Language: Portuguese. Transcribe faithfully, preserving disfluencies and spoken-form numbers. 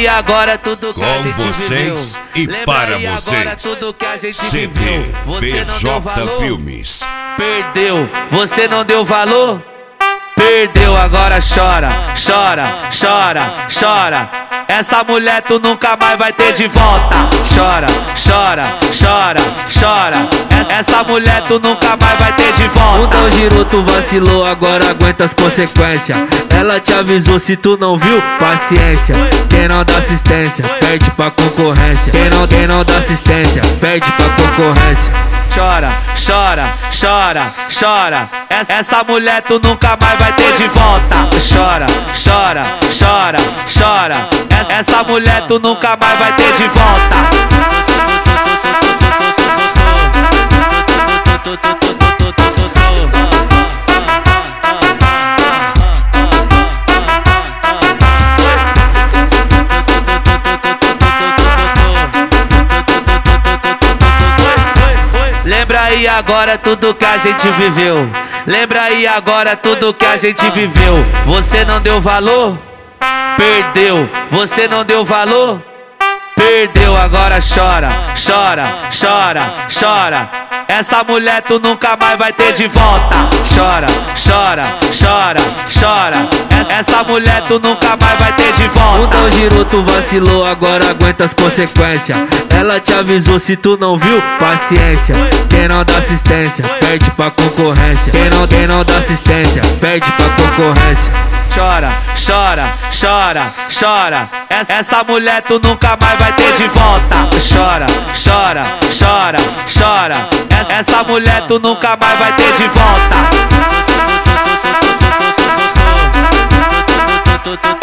aí agora tudo que a Com gente vocês viveu. e para aí vocês. agora tudo que a gente C B viveu. Você B não deu J valor? Filmes. Perdeu, você não deu valor? Perdeu, agora chora, chora, chora, chora. Essa mulher tu nunca mais vai ter de volta. Chora, chora, chora, chora. Essa mulher tu nunca mais vai ter de volta. Então girou, tu vacilou, agora aguenta as consequências. Ela te avisou, se tu não viu, paciência. Quem não dá assistência, perde pra concorrência. Quem não, quem não dá assistência, perde pra concorrência. Chora, chora, chora, chora. Essa mulher tu nunca mais vai ter de volta. Chora, chora, chora, chora. Essa mulher tu nunca mais vai ter de volta. Lembra aí agora tudo que a gente viveu. Lembra aí agora tudo que a gente viveu. Você não deu valor? Perdeu. Você não deu valor? Perdeu, agora chora, chora, chora, chora. Essa mulher tu nunca mais vai ter de volta. Chora, chora, chora, chora. Essa mulher tu nunca mais vai ter de volta. Então girou, tu vacilou, agora aguenta as consequências. Ela te avisou, se tu não viu, paciência. Quem não dá assistência, perde pra concorrência. Quem não, quem não dá assistência, perde pra concorrência. Chora, chora, chora, chora. Essa mulher tu nunca mais vai ter de volta. Chora, chora, chora, chora. Essa mulher tu nunca mais vai ter de volta.